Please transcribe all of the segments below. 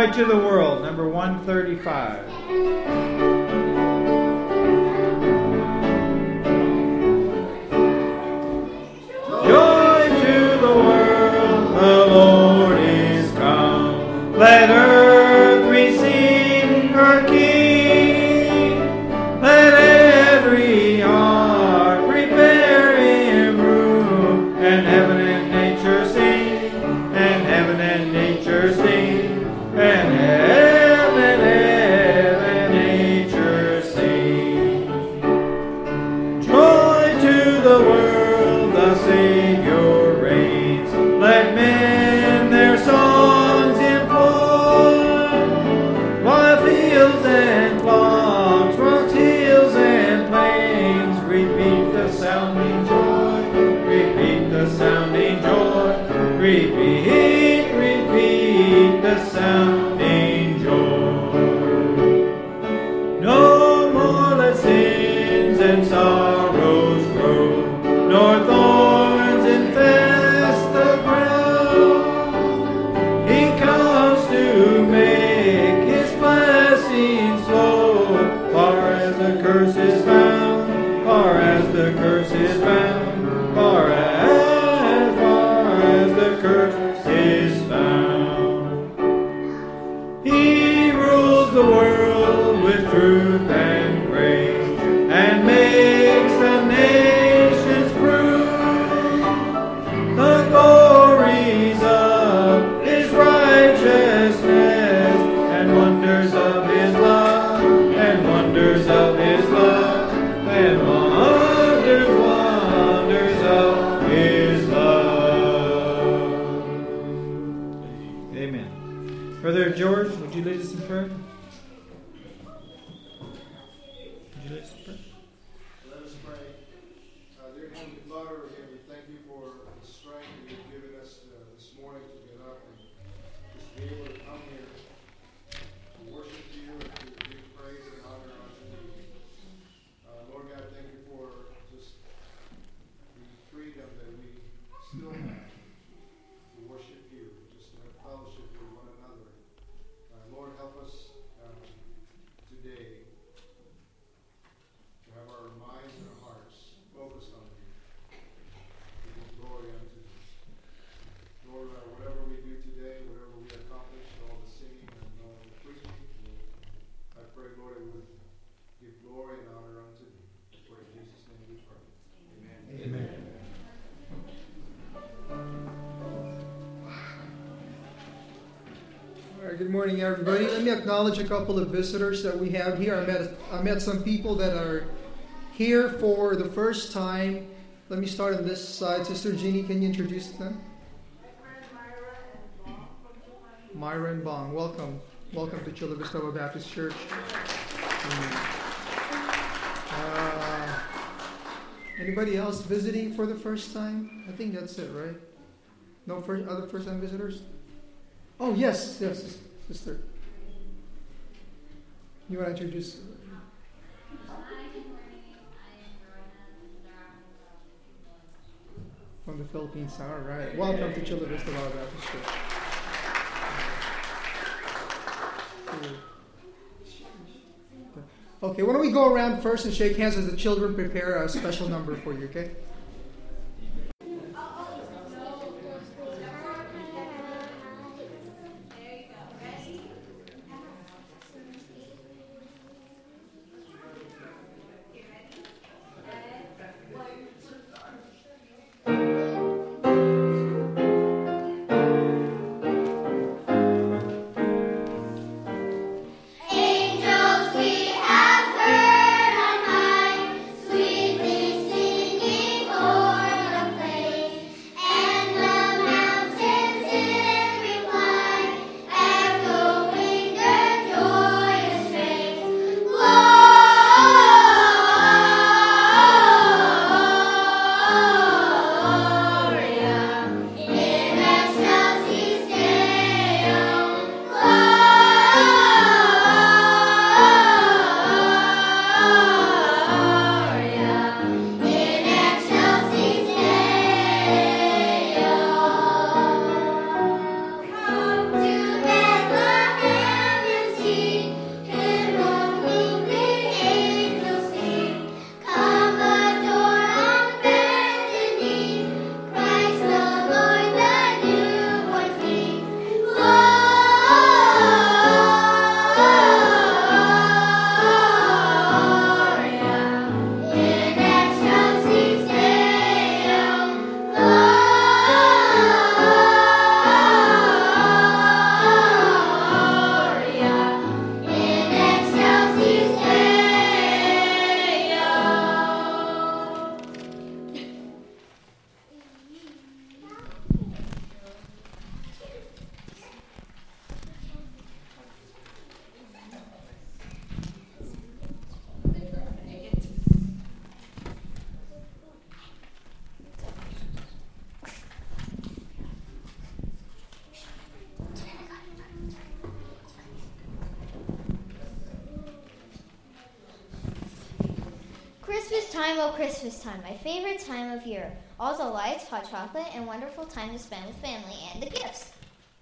Joy to the World, number 135. Let earth receive her King. Let every heart prepare him room. And heaven and nature sing. And heaven and nature sing. And heaven and nature sing. Joy to the world, the Savior reigns. Let men their songs and flocks, rocks, hills, and plains, repeat the sounding joy, repeat the sounding joy, repeat the sounding joy. No more let sins and sorrows grow, nor thorns infest the ground. He comes to make his blessings flow, far as the curse is found, far as the curse is found, far as the curse is found. He rules the world with truth and grace, and makes the nations prove the glories of his righteousness, and wonders of his love, and wonders of his love, and wonders of his love. Amen. Brother George, would you lead us in prayer? Would you lead us in prayer? Let us pray. Dear Heavenly Father, again, we thank you for the strength that you've given us this morning to get up and just be able to come here to worship you and to give praise and honor unto you. Lord God, thank you for just the freedom that we still have to worship you, just to have fellowship with one another. Lord, help us today to have our minds and our hearts focused on you, to give glory unto you. Lord, whatever we do today, whatever we accomplish, all the singing and all the preaching, I pray, Lord, it would give glory and honor unto thee. For in Jesus' name we pray. Amen. Amen. All right, good morning, everybody. Let me acknowledge a couple of visitors that we have here. I met some people that are here for the first time. Let me start on this side. Sister Jeannie, can you introduce them? Myra and Bong. Welcome. Welcome to Chula Vista Baptist Church. Anybody else visiting for the first time? I think that's it, right? No other first-time visitors? Oh, yes, sister. You want to introduce? Hi, good morning. I am Verona From the Philippines. All right. Welcome to Chula Vista Baptist Church. Okay, why don't we go around first and shake hands as the children prepare a special number for you, okay? Angels we have heard on high, sweetly singing. Christmas time, oh Christmas time, my favorite time of year. All the lights, hot chocolate, and wonderful time to spend with family and the gifts.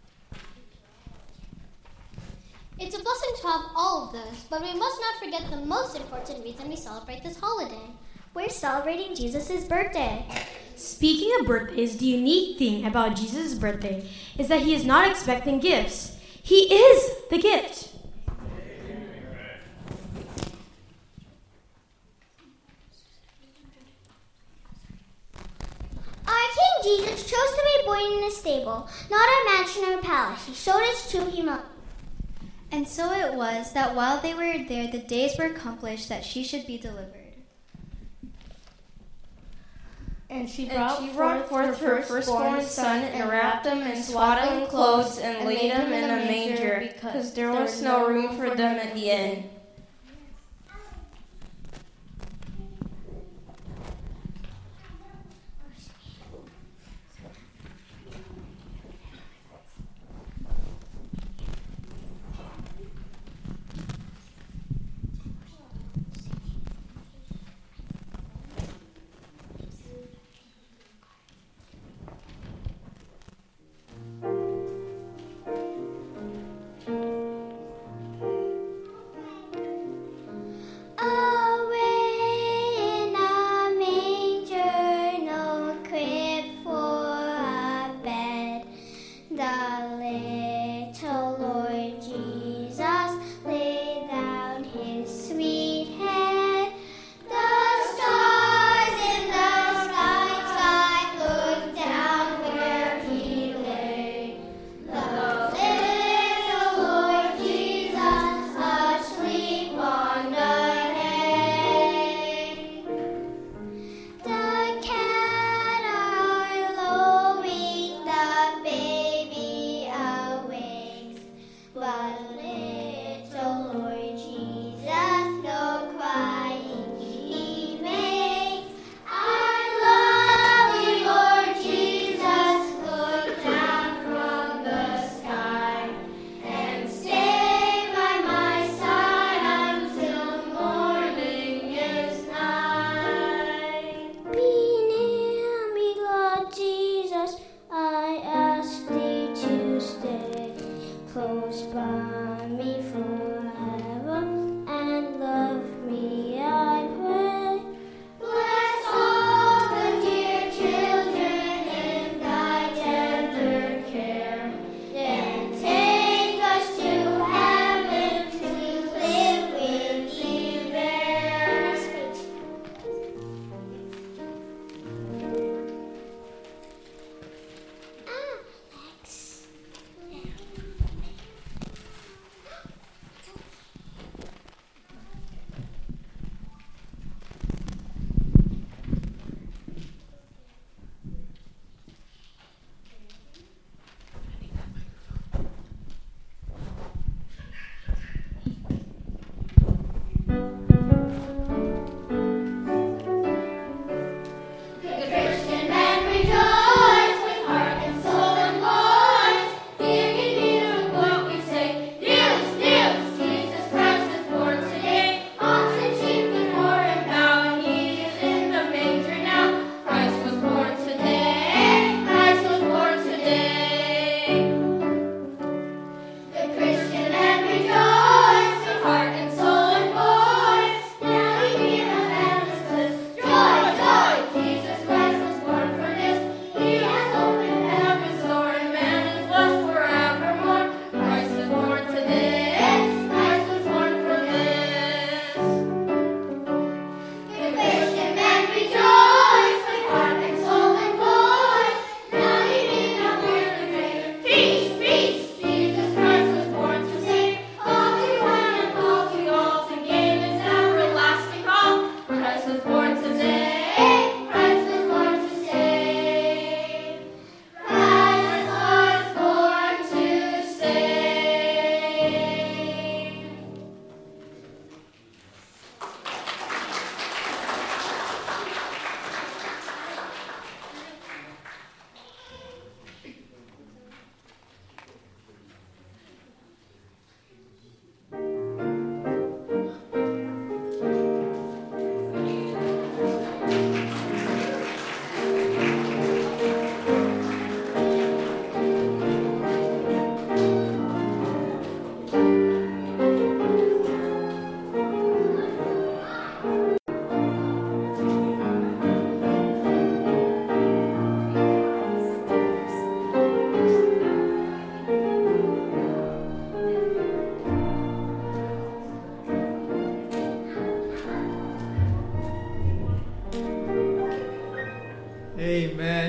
It's a blessing to have all of this, but we must not forget the most important reason we celebrate this holiday. We're celebrating Jesus' birthday. Speaking of birthdays, the unique thing about Jesus' birthday is that he is not expecting gifts. He is the gift. Our King Jesus chose to be born in a stable, not a mansion or a palace. He showed us true humility. And so it was that while they were there, the days were accomplished that she should be delivered. And she brought forth her firstborn son and wrapped him in swaddling clothes and laid him in a manger, because there was no room for them at the inn.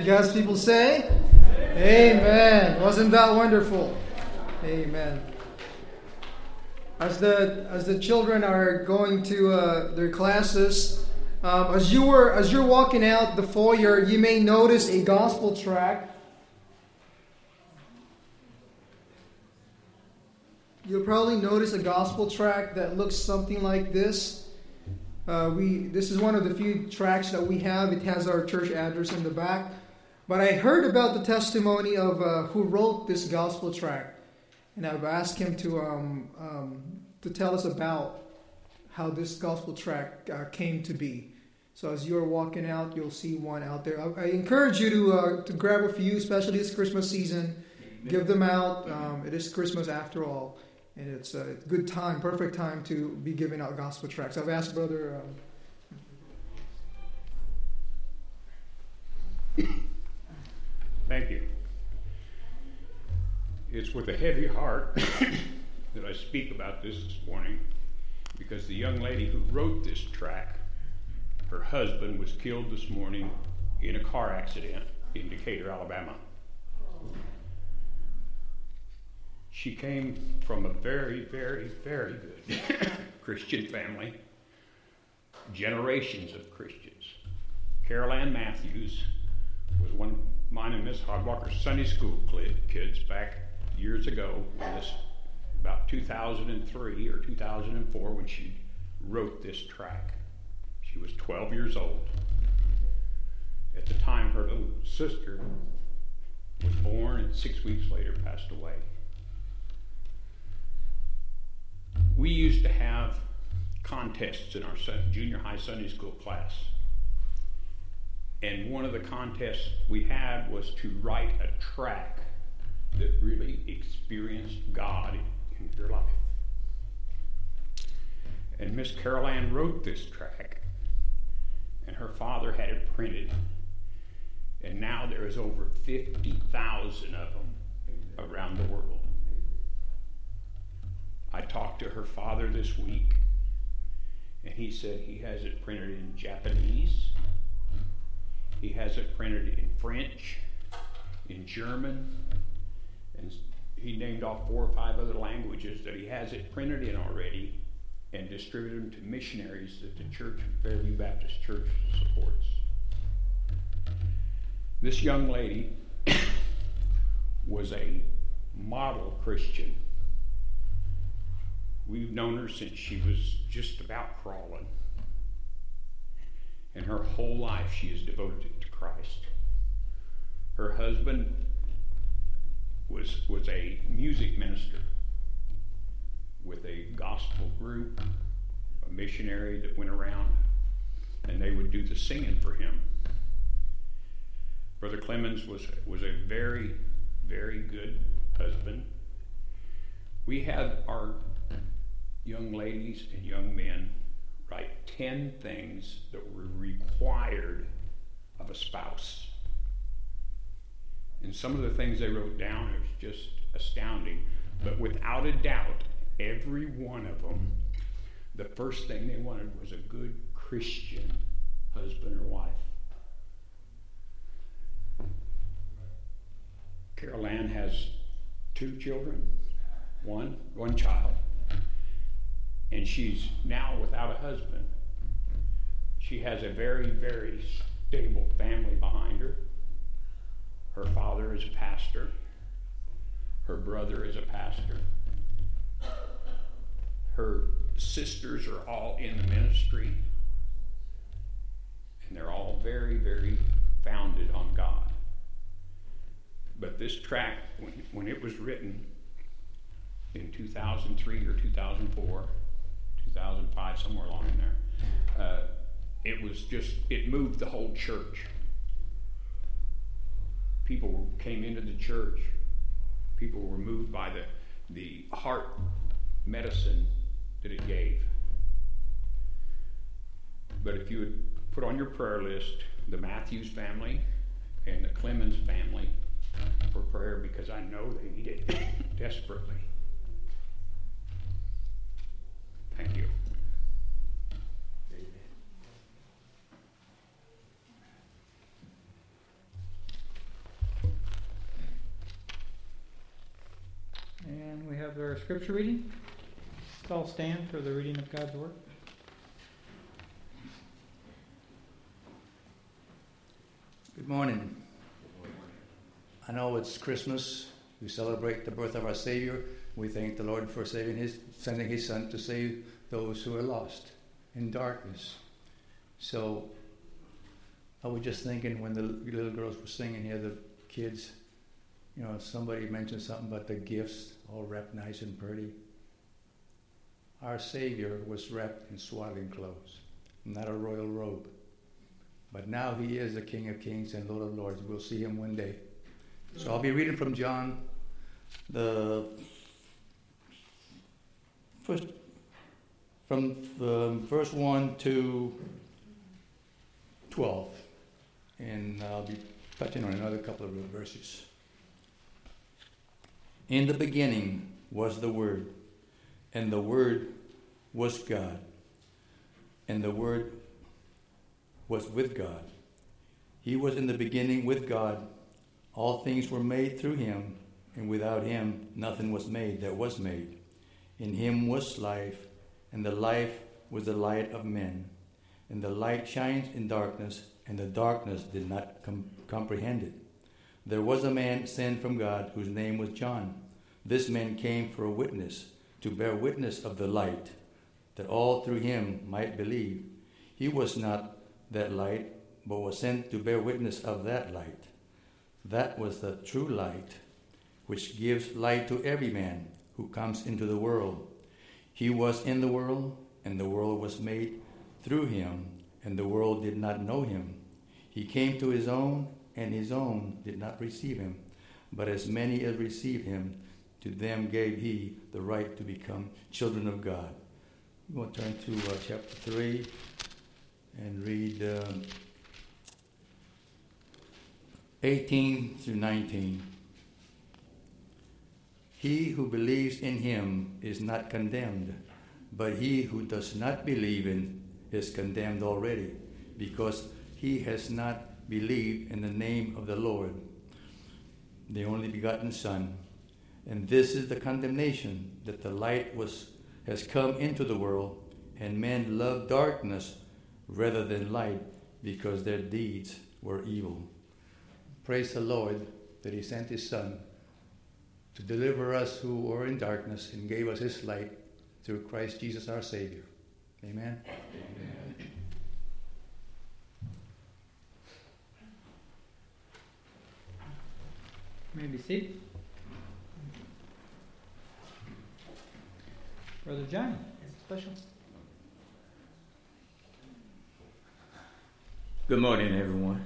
God's people say, Amen. Wasn't that wonderful? Amen. As the children are going to their classes, as you're walking out the foyer, you may notice a gospel tract. You'll probably notice a gospel tract that looks something like this. This is one of the few tracts that we have. It has our church address in the back. But I heard about the testimony of who wrote this gospel tract, and I've asked him to tell us about how this gospel tract came to be. So as you're walking out, you'll see one out there. I encourage you to grab a few, especially this Christmas season. Give them out. It is Christmas after all. And it's a good time, perfect time to be giving out gospel tracts. I've asked Brother... Thank you. It's with a heavy heart that I speak about this morning, because the young lady who wrote this tract, her husband was killed this morning in a car accident in Decatur, Alabama. She came from a very, very, very good Christian family, generations of Christians. Carol Ann Matthews was one of mine and Miss Hogwalker's Sunday school kids back years ago, about 2003 or 2004, when she wrote this tract. She was 12 years old. At the time, her little sister was born and 6 weeks later passed away. We used to have contests in our junior high Sunday school class. And one of the contests we had was to write a tract that really experienced God in your life. And Miss Carol Ann wrote this tract, and her father had it printed. And now there is over 50,000 of them around the world. I talked to her father this week, and he said he has it printed in Japanese, he has it printed in French, in German, and he named off 4 or 5 other languages that he has it printed in already and distributed them to missionaries that the church, Fairview Baptist Church, supports. This young lady was a model Christian. We've known her since she was just about crawling. And her whole life she is devoted to Christ. Her husband was a music minister with a gospel group, a missionary that went around, and they would do the singing for him. Brother Clemens was a very, very good husband. We had our young ladies and young men write 10 things that were required of a spouse. And some of the things they wrote down is just astounding. But without a doubt, every one of them, the first thing they wanted was a good Christian husband or wife. Carol Ann has 2 children, one child. And she's now without a husband. She has a very, very stable family behind her. Her father is a pastor. Her brother is a pastor. Her sisters are all in the ministry. And they're all very, very founded on God. But this tract, when it was written in 2003 or 2004, 2005, somewhere along in there, it moved the whole church. People came into the church. People were moved by the heart medicine that it gave. But if you would put on your prayer list the Matthews family and the Clemens family for prayer, because I know they need it desperately. Thank you. our scripture reading. Let's all stand for the reading of God's Word. Good morning. I know it's Christmas. We celebrate the birth of our Savior. We thank the Lord for sending His Son to save those who are lost in darkness. So I was just thinking when the little girls were singing here, the kids, somebody mentioned something about the gifts all wrapped nice and pretty. Our Savior was wrapped in swaddling clothes, not a royal robe. But now He is the King of Kings and Lord of Lords. We'll see Him one day. So I'll be reading from John, the first, from verse 1 to 12. And I'll be touching on another couple of verses. In the beginning was the Word, and the Word was God, and the Word was with God. He was in the beginning with God. All things were made through Him, and without Him nothing was made that was made. In Him was life, and the life was the light of men. And the light shines in darkness, and the darkness did not comprehend it. There was a man sent from God whose name was John. This man came for a witness, to bear witness of the light, that all through him might believe. He was not that light, but was sent to bear witness of that light. That was the true light, which gives light to every man who comes into the world. He was in the world, and the world was made through him, and the world did not know him. He came to his own, and his own did not receive him. But as many as received him, to them gave he the right to become children of God. We're going to turn to chapter 3 and read 18 through 19. He who believes in him is not condemned, but he who does not believe in is condemned already, because he has not believed in the name of the Lord, the only begotten Son. And this is the condemnation, that the light has come into the world, and men love darkness rather than light, because their deeds were evil. Praise the Lord that he sent his Son to deliver us who were in darkness and gave us his light through Christ Jesus our Savior. Amen? Amen. You may be seated. Brother Johnny, special. Good morning, everyone.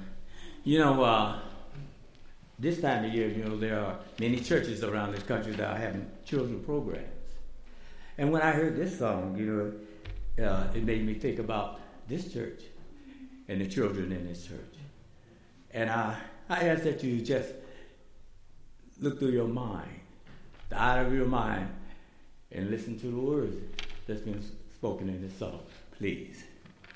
This time of year, there are many churches around this country that are having children programs. And when I heard this song, it made me think about this church and the children in this church. And I ask that you just look through your mind, the eye of your mind, and listen to the words that's been spoken in this song, please.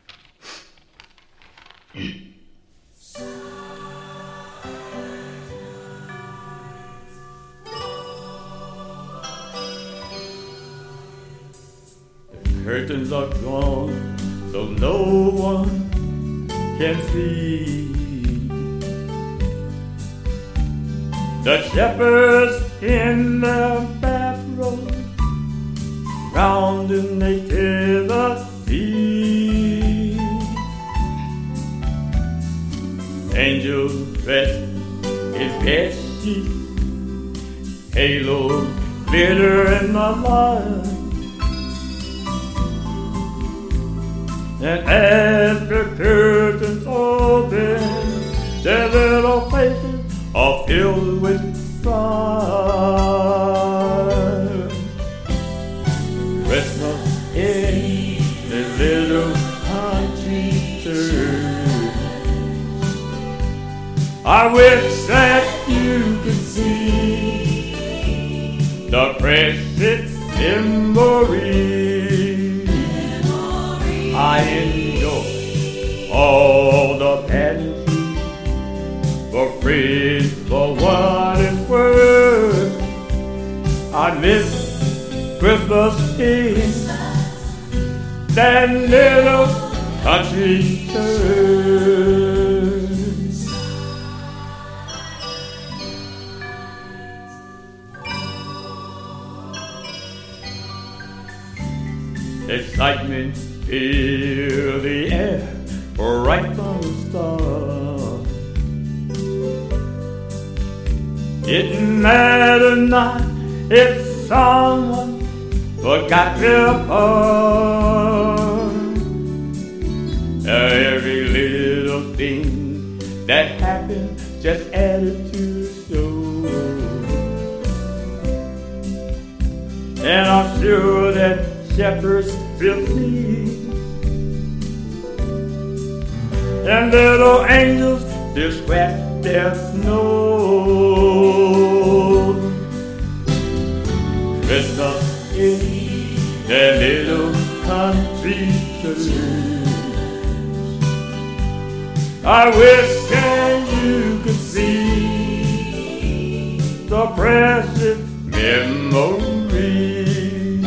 The curtains are gone, so no one can see. The shepherds in their bathrobe, round and naked the sea. Angels dressed in red sheets, halos glitter in the light. And as the curtains open, their little faces are filled with pride. Christmas in the little country church. I wish that you could see the precious memories. I enjoy all the pageantry for free, for what it's worth. I miss Christmas in that little country church. Excitement filled the air right from the start. It mattered not if someone forgot their part. Every little thing that happened just added to the show. And I'm sure that shepherds will see, and little angels still scratch their nose. Christmas in that little country church. I wish that you could see the precious memories.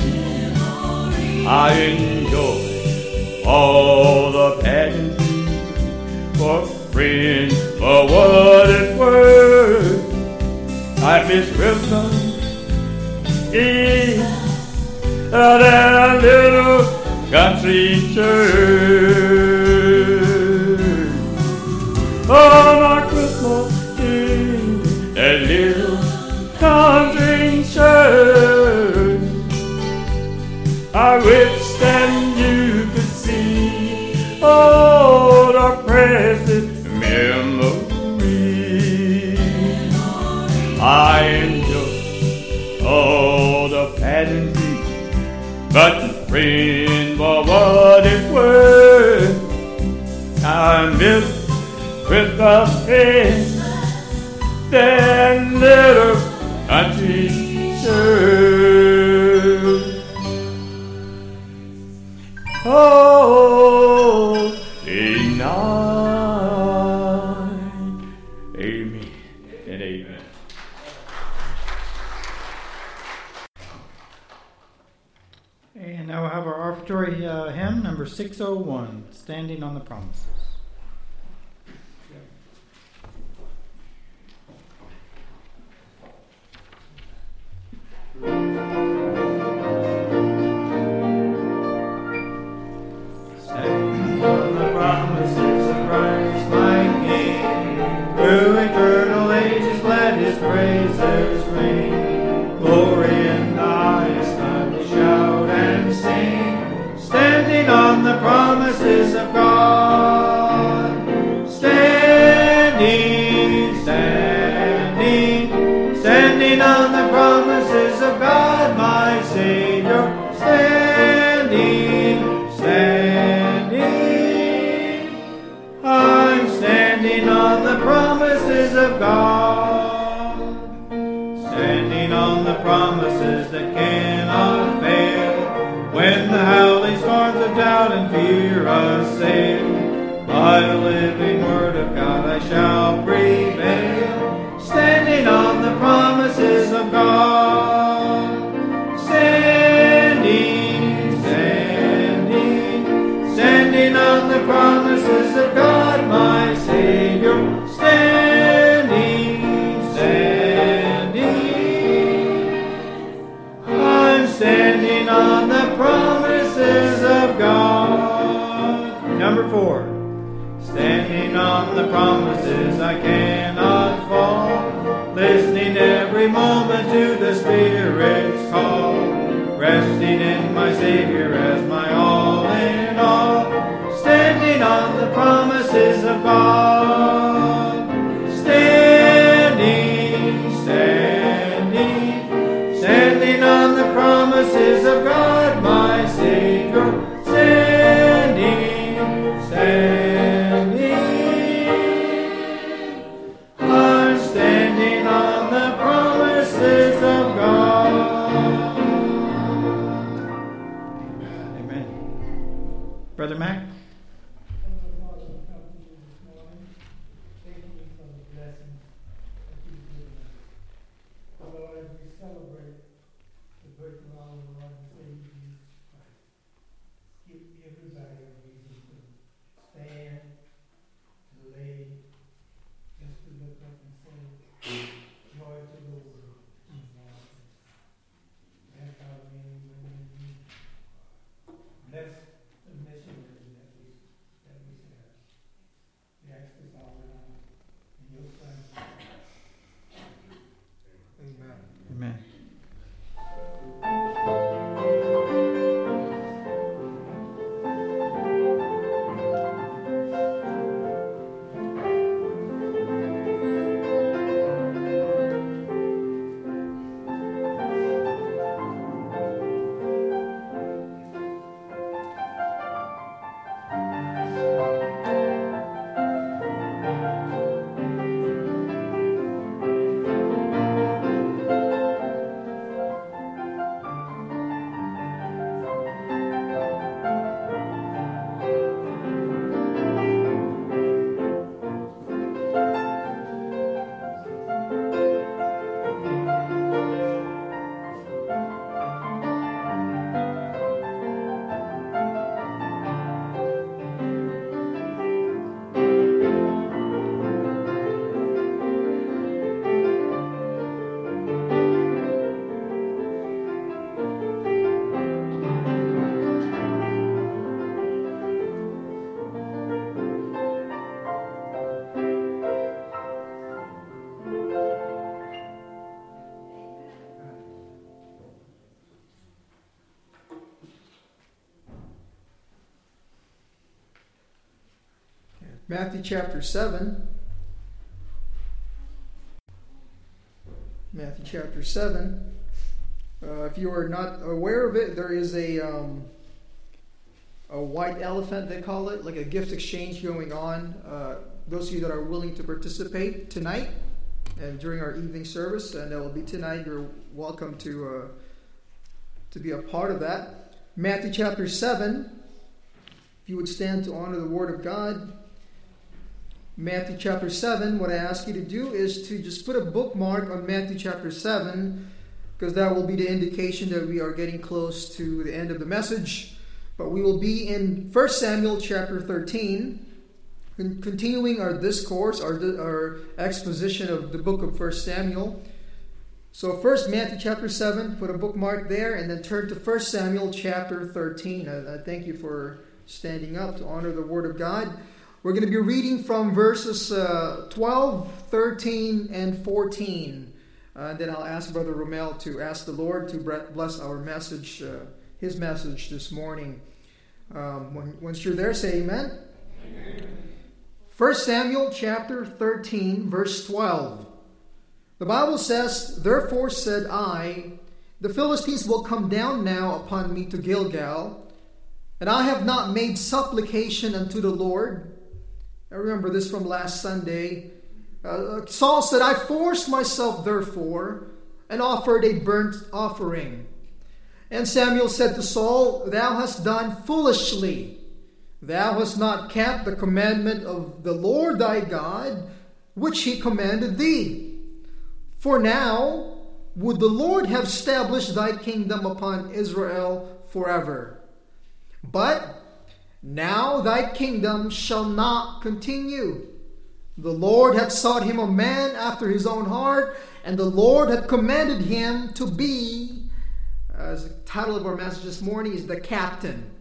I enjoy all the pageantry for friends, for what it's worth. I miss Christmas in that little country church. Oh, my Christmas in that little country church. I wish that you could see all the precious memories. I enjoy all the pageantry, but friend, for what it's worth, I miss Christmas in that little country church. Oh, amen and amen. And now we'll have our offertory hymn, number 601, Standing on the Promises. Standing on the promises of Christ my King, through eternal ages let his praises ring. Glory in the highest I will shout and sing, standing on the promises of God. Standing, standing, standing on the promises of God my Savior. Standing, standing, I'm standing on the promises of God. Standing on the promises that cannot fail, when the howling storms of doubt and fear assail. By the living word of God I shall prevail, standing on the promises of God. Standing, standing, standing on the promises of God my Savior. Standing, standing, I'm standing on the promises of God. Number 4. Standing on the promises I cannot fall, listening every moment to the Spirit's call, resting in my Savior as my all in all, standing on the promises of God. Standing, standing, standing on the promises of God my Savior. Standing, standing, I'm standing on the promises of God. Amen. Brother Mac? Lord, as we celebrate the birth of our Lord Matthew chapter 7. Matthew chapter 7. If you are not aware of it, there is a white elephant, they call it, like a gift exchange going on. Those of you that are willing to participate tonight and during our evening service, and that will be tonight, you're welcome to be a part of that. Matthew chapter 7. If you would stand to honor the Word of God. Matthew chapter 7, what I ask you to do is to just put a bookmark on Matthew chapter 7, because that will be the indication that we are getting close to the end of the message. But we will be in 1 Samuel chapter 13, continuing our discourse, our exposition of the book of 1 Samuel. So first, Matthew chapter 7, put a bookmark there, and then turn to 1 Samuel chapter 13. I thank you for standing up to honor the Word of God. We're going to be reading from verses 12, 13, and 14. Then I'll ask Brother Romel to ask the Lord to bless our message, his message this morning. Once you're there, say amen. Amen. 1 Samuel chapter 13, verse 12. The Bible says, "Therefore said I, the Philistines will come down now upon me to Gilgal, and I have not made supplication unto the Lord." I remember this from last Sunday. Saul said, "I forced myself therefore, and offered a burnt offering." And Samuel said to Saul, "Thou hast done foolishly. Thou hast not kept the commandment of the Lord thy God, which he commanded thee. For now would the Lord have established thy kingdom upon Israel forever. But now thy kingdom shall not continue. The Lord hath sought him a man after his own heart, and the Lord hath commanded him to be," as the title of our message this morning is, the captain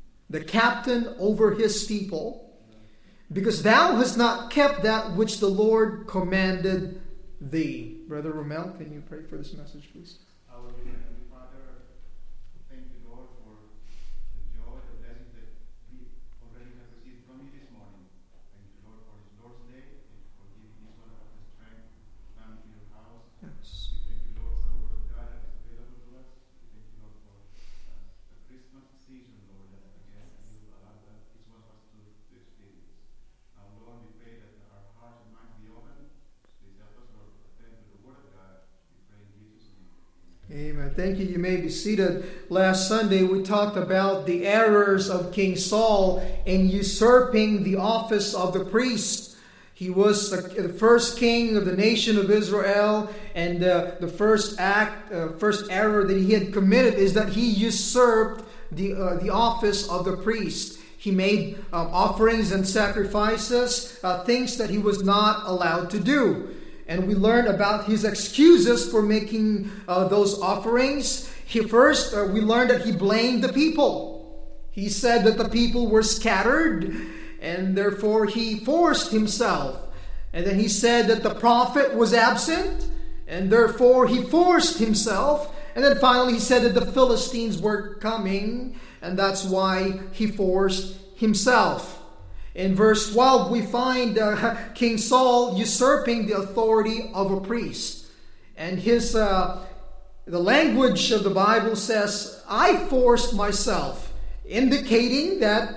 over his people, "because thou hast not kept that which the Lord commanded thee." Brother Romel, can you pray for this message, please? Hallelujah. Heavenly Father, thank you, Lord, for the joy, the blessings that we already have received from you this morning. Thank you, Lord, for this Lord's Day. Thank you for giving each one of us the strength to come to your house. Yes. We thank you, Lord, for the Word of God that is available to us. We thank you, Lord, for the Christmas season, Lord, that again you allow each one of us to experience. Now, Lord, we pray that our hearts and minds be open. Please help us, Lord, to attend to the Word of God. We pray in Jesus' name. Amen. Thank you. You may be seated. Last Sunday we talked about the errors of King Saul in usurping the office of the priest. He was the first king of the nation of Israel, and the first error that he had committed is that he usurped the office of the priest. He made offerings and sacrifices, things that he was not allowed to do. And we learned about his excuses for making those offerings. We learned that he blamed the people. He said that the people were scattered, and therefore he forced himself. And then he said that the prophet was absent, and therefore he forced himself. And then finally he said that the Philistines were coming, and that's why he forced himself. In verse 12, we find King Saul usurping the authority of a priest. And the language of the Bible says, "I forced myself," indicating that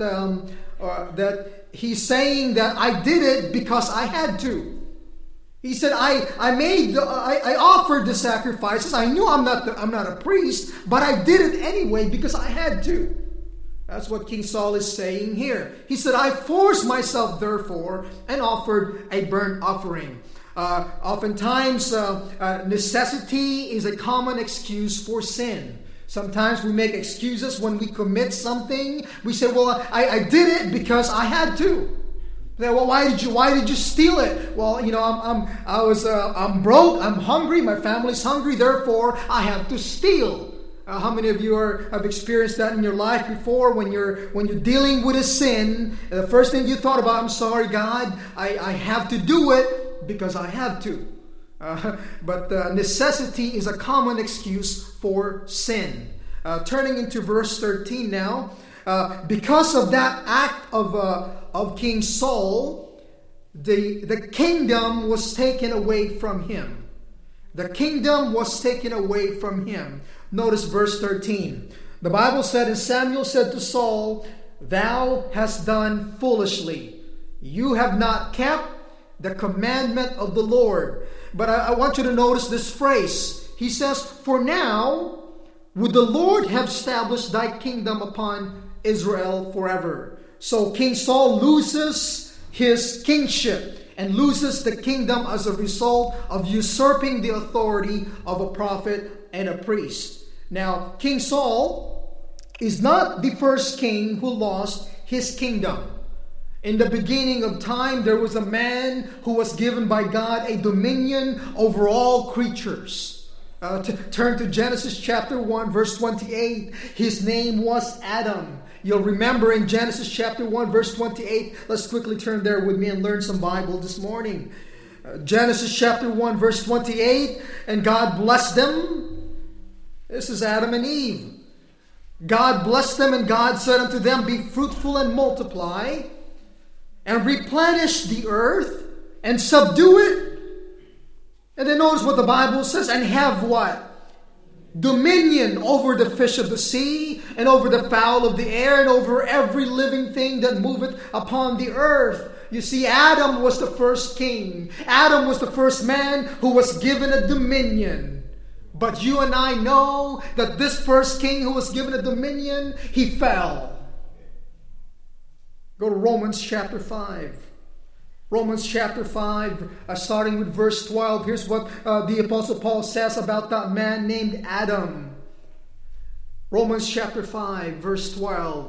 he's saying that I did it because I had to. He said, I offered the sacrifices. I knew I'm not a priest, but I did it anyway because I had to. That's what King Saul is saying here. He said, "I forced myself, therefore, and offered a burnt offering." Oftentimes, necessity is a common excuse for sin. Sometimes we make excuses when we commit something. We say, "Well, I did it because I had to." Well, why did you steal it? Well, I'm broke, I'm hungry, my family's hungry, therefore I have to steal. How many of you have experienced that in your life before? When you're dealing with a sin, the first thing you thought about, "I'm sorry, God, I have to do it because I have to." But necessity is a common excuse for sin. Turning into verse 13 now. Because of that act of King Saul, the kingdom was taken away from him. The kingdom was taken away from him. Notice verse 13. The Bible said, and Samuel said to Saul, "Thou hast done foolishly. You have not kept the commandment of the Lord." But I want you to notice this phrase. He says, "For now would the Lord have established thy kingdom upon Israel forever." So King Saul loses his kingship and loses the kingdom as a result of usurping the authority of a prophet and a priest. Now, King Saul is not the first king who lost his kingdom. In the beginning of time, there was a man who was given by God a dominion over all creatures. Turn to Genesis chapter 1, verse 28. His name was Adam. You'll remember in Genesis chapter 1, verse 28. Let's quickly turn there with me and learn some Bible this morning. Genesis chapter 1, verse 28. And God blessed them. This is Adam and Eve. God blessed them, and God said unto them, "Be fruitful and multiply, and replenish the earth, and subdue it." And then notice what the Bible says, and have what? Dominion over the fish of the sea, and over the fowl of the air, and over every living thing that moveth upon the earth. You see, Adam was the first king. Adam was the first man who was given a dominion. But you and I know that this first king who was given a dominion, he fell. Go to Romans chapter 5. Romans chapter 5, starting with verse 12. Here's what the Apostle Paul says about that man named Adam. Romans chapter 5, verse 12.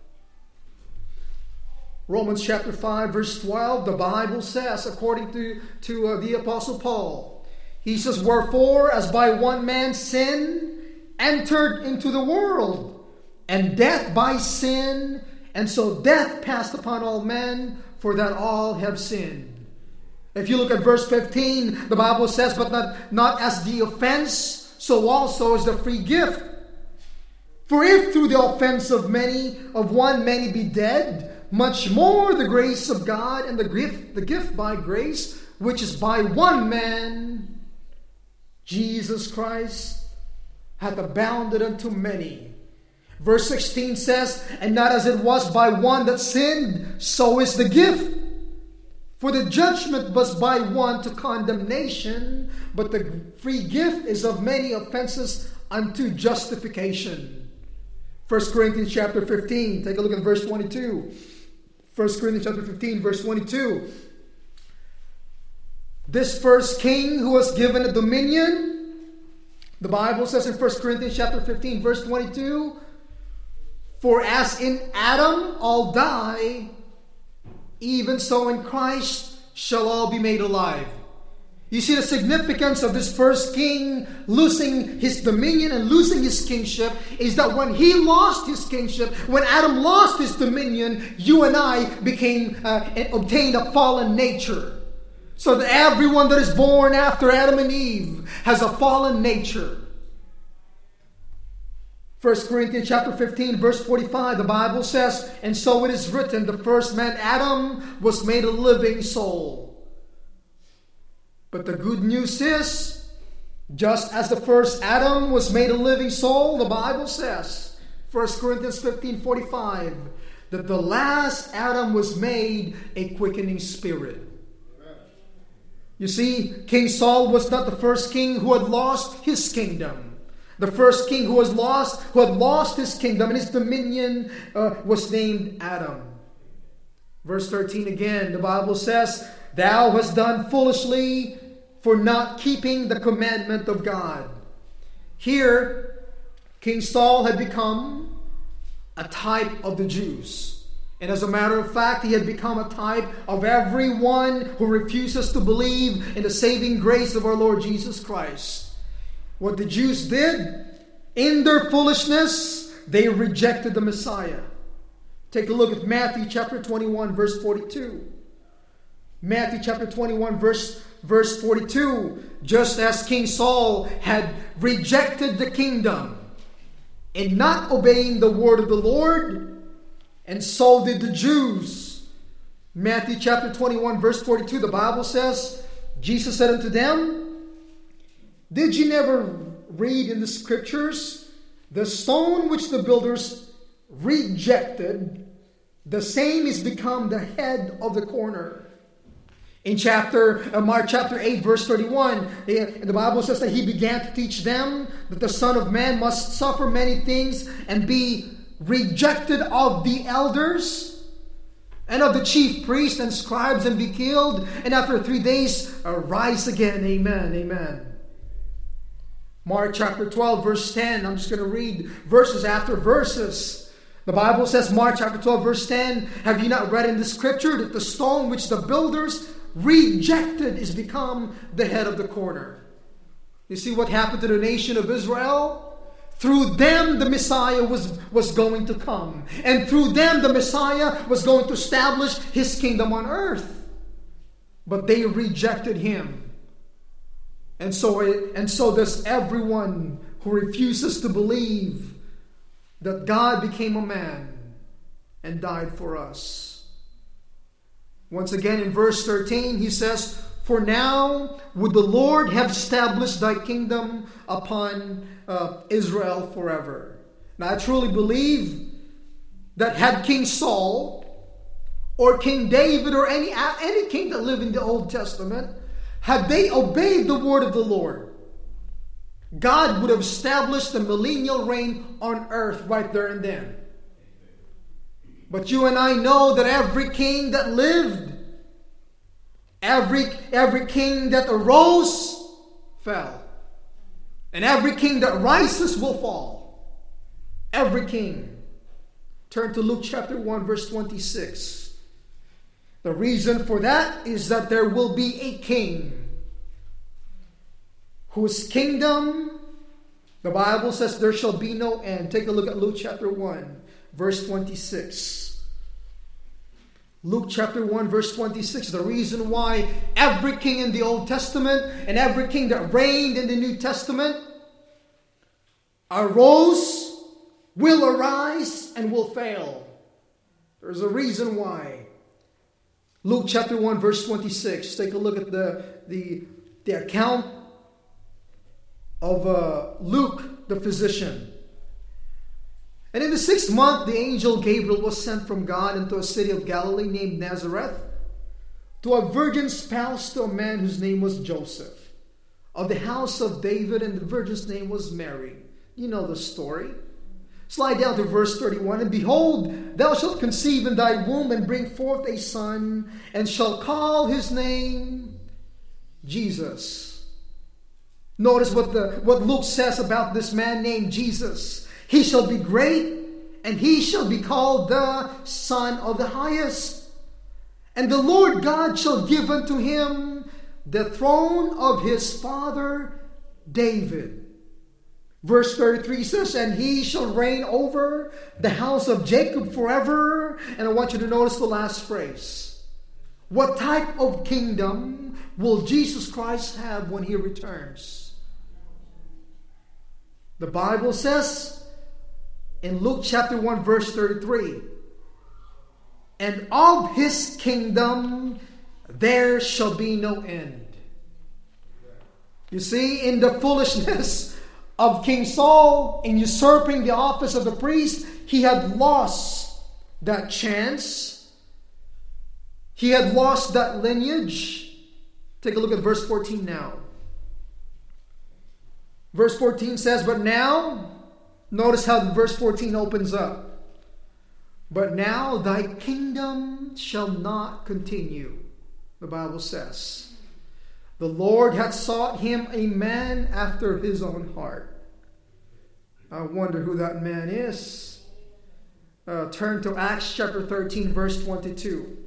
Romans chapter 5, verse 12, the Bible says, according to the Apostle Paul, he says, "Wherefore, as by one man sin entered into the world, and death by sin, and so death passed upon all men, for that all have sinned." If you look at verse 15, the Bible says, "But not as the offense, so also is the free gift. For if through the offense of one many be dead, much more the grace of God and the gift by grace, which is by one man, Jesus Christ, hath abounded unto many." Verse 16 says, "And not as it was by one that sinned, so is the gift. For the judgment was by one to condemnation, but the free gift is of many offenses unto justification." 1 Corinthians chapter 15, take a look at verse 22. 1 Corinthians chapter 15, verse 22. This first king who was given a dominion, the Bible says in 1 Corinthians chapter 15, verse 22, "For as in Adam all die, even so in Christ shall all be made alive." You see the significance of this first king losing his dominion and losing his kingship is that when he lost his kingship, when Adam lost his dominion, you and I obtained a fallen nature. So that everyone that is born after Adam and Eve has a fallen nature. 1 Corinthians chapter 15, verse 45, the Bible says, "And so it is written, the first man, Adam, was made a living soul." But the good news is, just as the first Adam was made a living soul, the Bible says, 1 Corinthians 15, 45, that the last Adam was made a quickening spirit. You see, King Saul was not the first king who had lost his kingdom. The first king who had lost his kingdom and his dominion was named Adam. Verse 13 again, the Bible says, "Thou hast done foolishly for not keeping the commandment of God." Here, King Saul had become a type of the Jews. And as a matter of fact, he had become a type of everyone who refuses to believe in the saving grace of our Lord Jesus Christ. What the Jews did, in their foolishness, they rejected the Messiah. Take a look at Matthew chapter 21, verse 42. Matthew chapter 21, verse 42. Just as King Saul had rejected the kingdom in not obeying the word of the Lord, and so did the Jews. Matthew chapter 21, verse 42, the Bible says, Jesus said unto them, did you never read in the scriptures, the stone which the builders rejected, the same is become the head of the corner. In Mark chapter 8, verse 31, the Bible says that he began to teach them that the Son of Man must suffer many things and be rejected of the elders and of the chief priests and scribes and be killed, and after 3 days rise again. Amen. Amen. Mark chapter 12, verse 10. I'm just going to read verses after verses. The Bible says, Mark chapter 12, verse 10, have you not read in the scripture that the stone which the builders rejected is become the head of the corner? You see what happened to the nation of Israel? Through them the Messiah was going to come. And through them the Messiah was going to establish his kingdom on earth. But they rejected him. And so does everyone who refuses to believe that God became a man and died for us. Once again in verse 13 he says, for now would the Lord have established thy kingdom upon Israel forever. Now I truly believe that had King Saul or King David or any king that lived in the Old Testament, had they obeyed the word of the Lord, God would have established the millennial reign on earth right there and then. But you and I know that every king that lived, every king that arose, fell. And every king that rises will fall. Every king. Turn to Luke chapter 1, verse 26. The reason for that is that there will be a king whose kingdom, the Bible says, there shall be no end. Take a look at Luke chapter 1, verse 26. Luke chapter 1, verse 26. The reason why every king in the Old Testament and every king that reigned in the New Testament arose, will arise, and will fail. There's a reason why. Luke chapter 1, verse 26. Take a look at the account of Luke, the physician. And in the 6th month, the angel Gabriel was sent from God into a city of Galilee named Nazareth to a virgin spouse to a man whose name was Joseph, of the house of David, and the virgin's name was Mary. You know the story. Slide down to verse 31. And behold, thou shalt conceive in thy womb and bring forth a son, and shall call his name Jesus. Notice what Luke says about this man named Jesus. He shall be great, and he shall be called the Son of the Highest. And the Lord God shall give unto him the throne of his father David. Verse 33 says, and he shall reign over the house of Jacob forever. And I want you to notice the last phrase. What type of kingdom will Jesus Christ have when he returns? The Bible says in Luke chapter 1, verse 33, and of his kingdom there shall be no end. You see, in the foolishness of King Saul in usurping the office of the priest, he had lost that chance. He had lost that lineage. Take a look at verse 14 now. Verse 14 says, but now, notice how verse 14 opens up. But now thy kingdom shall not continue, the Bible says. The Lord hath sought him a man after his own heart. I wonder who that man is. Turn to Acts chapter 13, verse 22.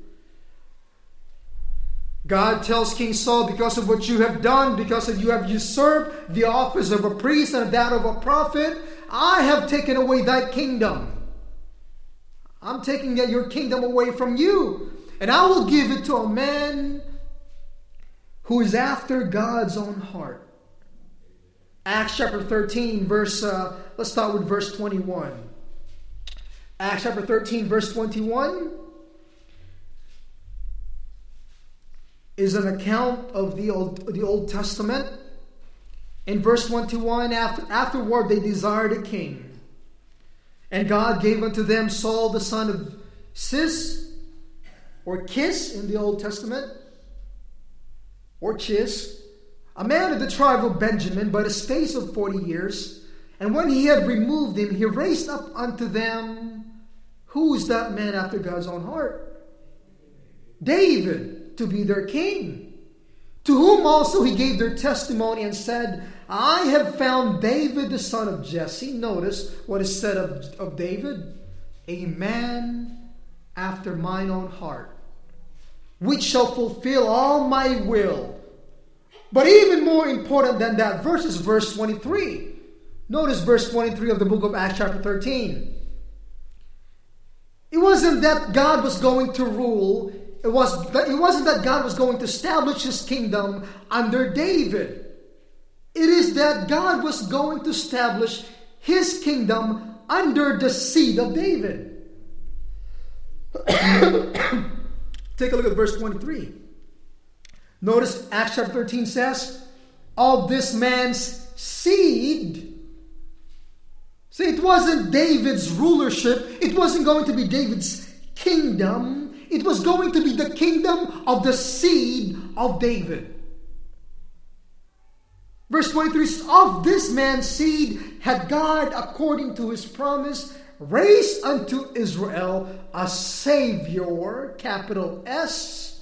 God tells King Saul, because of what you have done, because of you have usurped the office of a priest and that of a prophet, I have taken away thy kingdom. I'm taking your kingdom away from you. And I will give it to a man who is after God's own heart. Acts chapter 13, let's start with verse 21. Acts chapter 13, verse 21. is an account of the Old Testament. In verse 21, afterward they desired a king. And God gave unto them Saul the son of Cis, or Kis in the Old Testament, or Chis, a man of the tribe of Benjamin, by the space of 40 years. And when he had removed him, he raised up unto them, who is that man after God's own heart? David, to be their king, to whom also he gave their testimony and said, I have found David the son of Jesse. Notice what is said of David. A man after mine own heart, which shall fulfill all my will. But even more important than that verse is verse 23. Notice verse 23 of the book of Acts chapter 13. It wasn't that God was going to rule. It wasn't that God was going to establish his kingdom under David. It is that God was going to establish his kingdom under the seed of David. Take a look at verse 23. Notice Acts chapter 13 says, of this man's seed. See, it wasn't David's rulership. It wasn't going to be David's kingdom. It was going to be the kingdom of the seed of David. Verse 23 says, of this man's seed had God, according to his promise, raised unto Israel a Savior, capital S.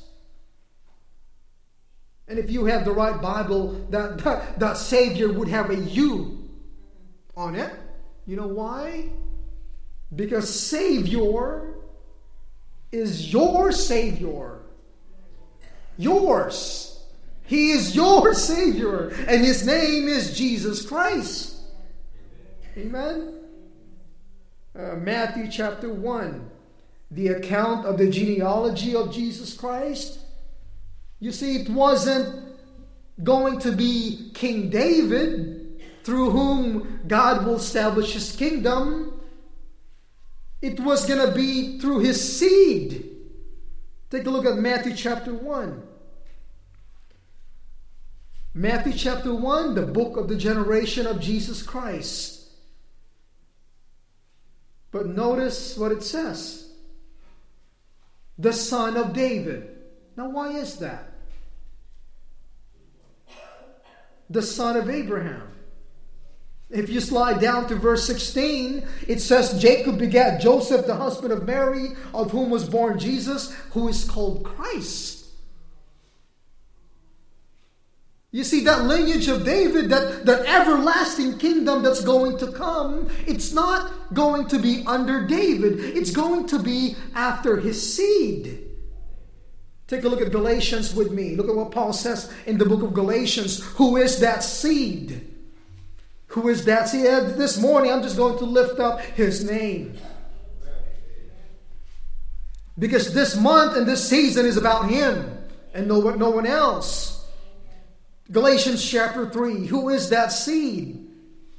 And if you have the right Bible, that Savior would have a U on it. You know why? Because Savior is your Savior. Yours. He is your Savior. And his name is Jesus Christ. Amen? Matthew chapter 1. The account of the genealogy of Jesus Christ. You see, it wasn't going to be King David through whom God will establish his kingdom. It was going to be through his seed. Take a look at Matthew chapter 1. Matthew chapter 1, the book of the generation of Jesus Christ. But notice what it says. The son of David. Now why is that? The son of Abraham. If you slide down to verse 16, it says Jacob begat Joseph, the husband of Mary, of whom was born Jesus, who is called Christ. You see, that lineage of David, that everlasting kingdom that's going to come, it's not going to be under David. It's going to be after his seed. Take a look at Galatians with me. Look at what Paul says in the book of Galatians. Who is that seed? Who is that seed? This morning I'm just going to lift up his name. Because this month and this season is about him and no one else. Galatians chapter 3. Who is that seed?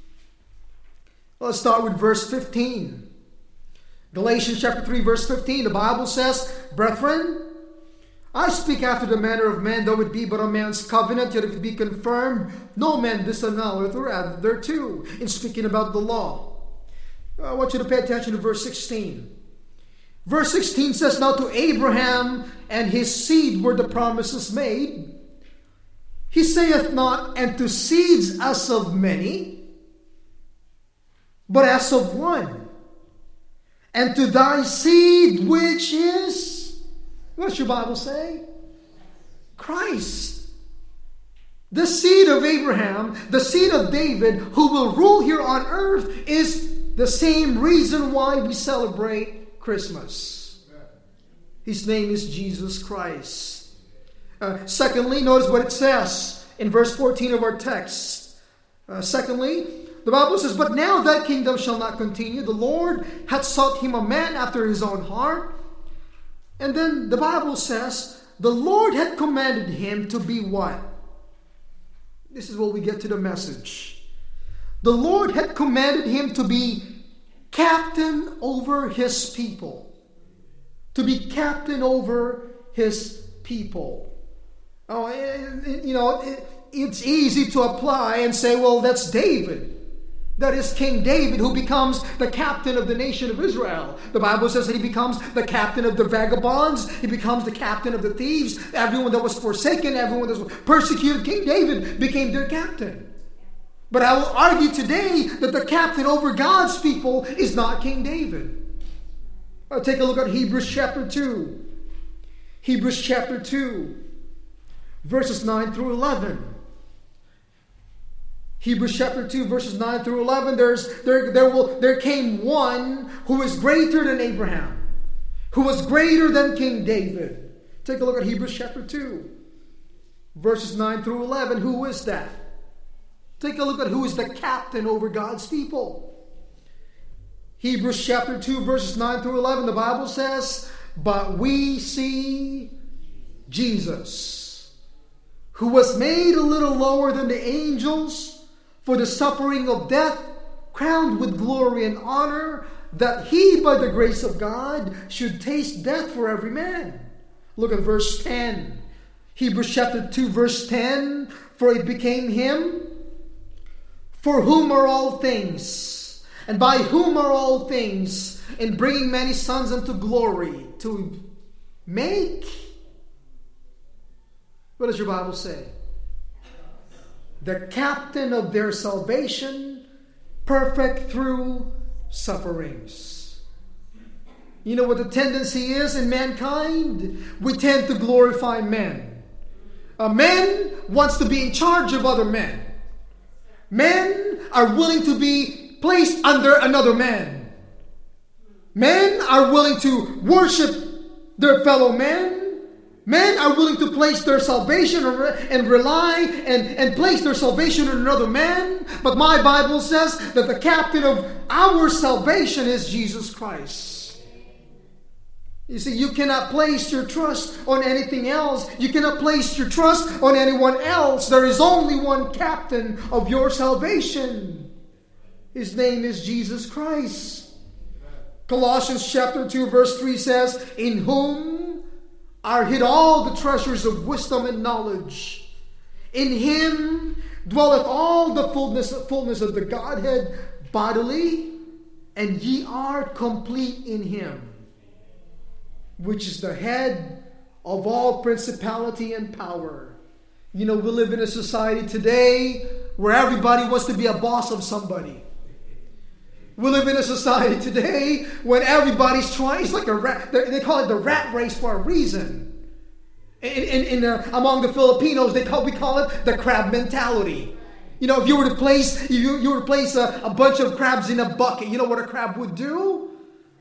Let's start with verse 15. Galatians chapter 3 verse 15. The Bible says, brethren, I speak after the manner of man, though it be but a man's covenant, yet if it be confirmed, no man disannulleth or addeth thereto. In speaking about the law. I want you to pay attention to verse 16. Verse 16 says, now to Abraham and his seed were the promises made. He saith not, and to seeds as of many, but as of one. And to thy seed, which is, what's your Bible say? Christ. The seed of Abraham, the seed of David, who will rule here on earth, is the same reason why we celebrate Christmas. His name is Jesus Christ. Secondly, notice what it says in verse 14 of our text. Secondly, the Bible says, but now that kingdom shall not continue. The Lord hath sought him a man after his own heart. And then the Bible says, the Lord had commanded him to be what? This is where we get to the message. The Lord had commanded him to be captain over his people. To be captain over his people. It's easy to apply and say, well, that's David. That is King David, who becomes the captain of the nation of Israel. The Bible says that he becomes the captain of the vagabonds. He becomes the captain of the thieves. Everyone that was forsaken, everyone that was persecuted, King David became their captain. But I will argue today that the captain over God's people is not King David. Take a look at Hebrews chapter 2. Hebrews chapter 2, verses 9 through 11. Hebrews chapter 2, verses 9 through 11, there came one who is greater than Abraham, who was greater than King David. Take a look at Hebrews chapter 2, verses 9 through 11. Who is that? Take a look at who is the captain over God's people. Hebrews chapter 2, verses 9 through 11, the Bible says, "But we see Jesus, who was made a little lower than the angels, for the suffering of death, crowned with glory and honor, that he, by the grace of God, should taste death for every man." Look at verse 10. Hebrews chapter 2, verse 10. "For it became him, for whom are all things, and by whom are all things, in bringing many sons unto glory, to make..." What does your Bible say? "The captain of their salvation, perfect through sufferings." You know what the tendency is in mankind? We tend to glorify men. A man wants to be in charge of other men. Men are willing to be placed under another man. Men are willing to worship their fellow men. Men are willing to place their salvation and rely and place their salvation in another man. But my Bible says that the captain of our salvation is Jesus Christ. You see, you cannot place your trust on anything else. You cannot place your trust on anyone else. There is only one captain of your salvation. His name is Jesus Christ. Colossians chapter 2, verse 3 says, "In whom are hid all the treasures of wisdom and knowledge. In him dwelleth all the fullness of the Godhead bodily, and ye are complete in him, which is the head of all principality and power." You know, we live in a society today where everybody wants to be a boss of somebody. We live in a society today when everybody's trying. It's like a rat. They call it the rat race for a reason. Among the Filipinos, we call it the crab mentality. You know, if you were to place a bunch of crabs in a bucket, you know what a crab would do?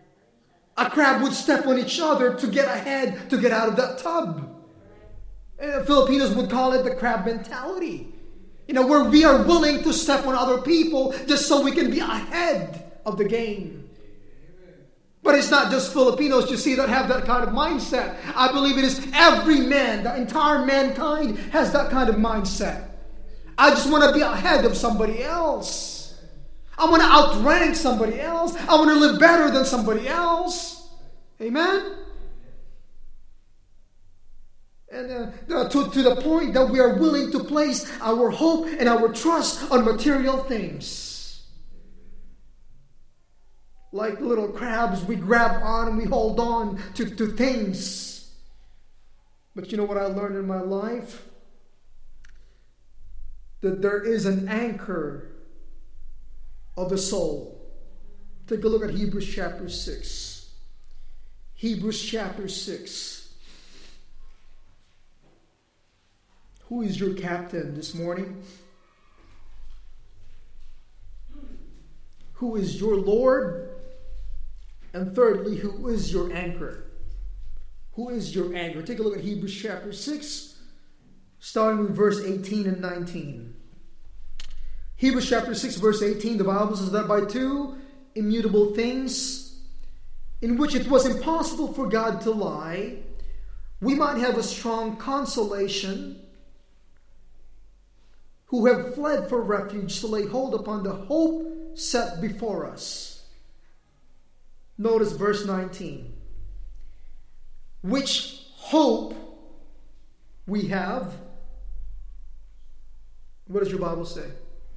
A crab would step on each other to get ahead, to get out of that tub. And Filipinos would call it the crab mentality. You know, where we are willing to step on other people just so we can be ahead of the game. But it's not just Filipinos, you see, that have that kind of mindset. I believe it is every man, the entire mankind has that kind of mindset. I just want to be ahead of somebody else. I want to outrank somebody else. I want to live better than somebody else. Amen? And to the point that we are willing to place our hope and our trust on material things. Like little crabs, we grab on and we hold on to things. But you know what I learned in my life? That there is an anchor of the soul. Take a look at Hebrews chapter 6. Hebrews chapter 6. Who is your captain this morning? Who is your Lord? And thirdly, who is your anchor? Who is your anchor? Take a look at Hebrews chapter 6, starting with verse 18 and 19. Hebrews chapter 6, verse 18, the Bible says that by two immutable things, in which it was impossible for God to lie, we might have a strong consolation, who have fled for refuge to lay hold upon the hope set before us. Notice verse 19. Which hope we have, what does your Bible say?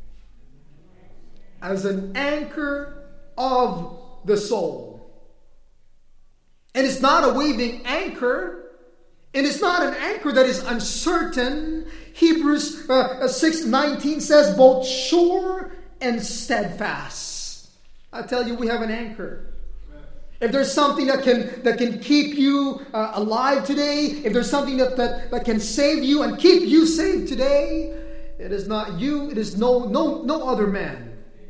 As an anchor of the soul. And it's not a waving anchor. And it's not an anchor that is uncertain. Hebrews 6:19 says both sure and steadfast. I tell you, we have an anchor. If there's something that can keep you alive today, if there's something that can save you and keep you safe today, it is not you, it is no other man.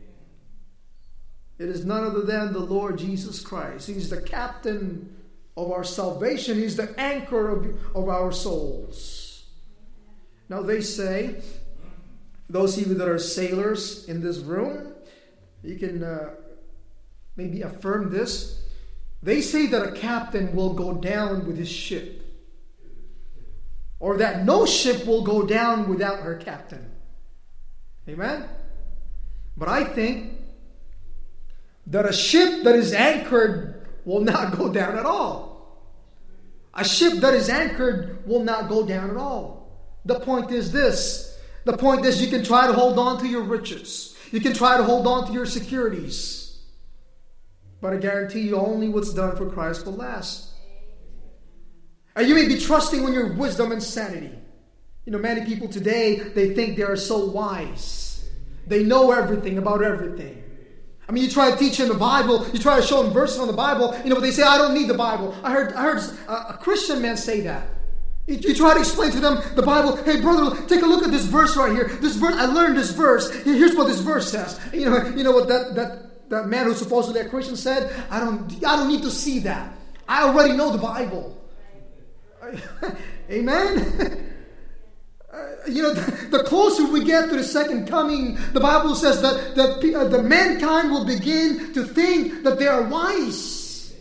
It is none other than the Lord Jesus Christ. He's the captain of our salvation. He's the anchor of our souls. Now they say, those of you that are sailors in this room, you can maybe affirm this. They say that a captain will go down with his ship, or that no ship will go down without her captain. Amen? But I think that a ship that is anchored will not go down at all. A ship that is anchored will not go down at all. The point is this. The point is you can try to hold on to your riches. You can try to hold on to your securities. But I guarantee you only what's done for Christ will last. And you may be trusting on your wisdom and sanity. You know, many people today, they think they are so wise. They know everything about everything. I mean, you try to teach them the Bible, you try to show them verses on the Bible, you know, but they say, I don't need the Bible. I heard a Christian man say that. You try to explain to them the Bible. Hey, brother, take a look at this verse right here. This verse, I learned this verse. Here's what this verse says. You know what that man who's supposedly a Christian said? I don't need to see that. I already know the Bible. Amen? The closer we get to the second coming, the Bible says that the mankind will begin to think that they are wise.